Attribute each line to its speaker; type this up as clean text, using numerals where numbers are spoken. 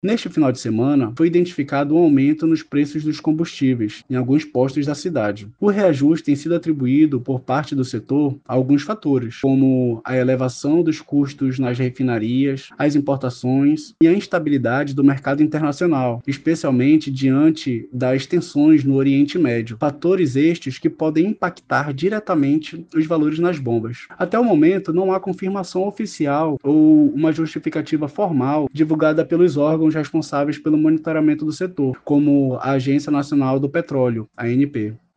Speaker 1: Neste final de semana, foi identificado um aumento nos preços dos combustíveis em alguns postos da cidade. O reajuste tem sido atribuído por parte do setor a alguns fatores, como a elevação dos custos nas refinarias, as importações e a instabilidade do mercado internacional, especialmente diante das tensões no Oriente Médio. Fatores estes que podem impactar diretamente os valores nas bombas. Até o momento, não há confirmação oficial ou uma justificativa formal divulgada pelos órgãos responsáveis pelo monitoramento do setor, como a Agência Nacional do Petróleo, ANP.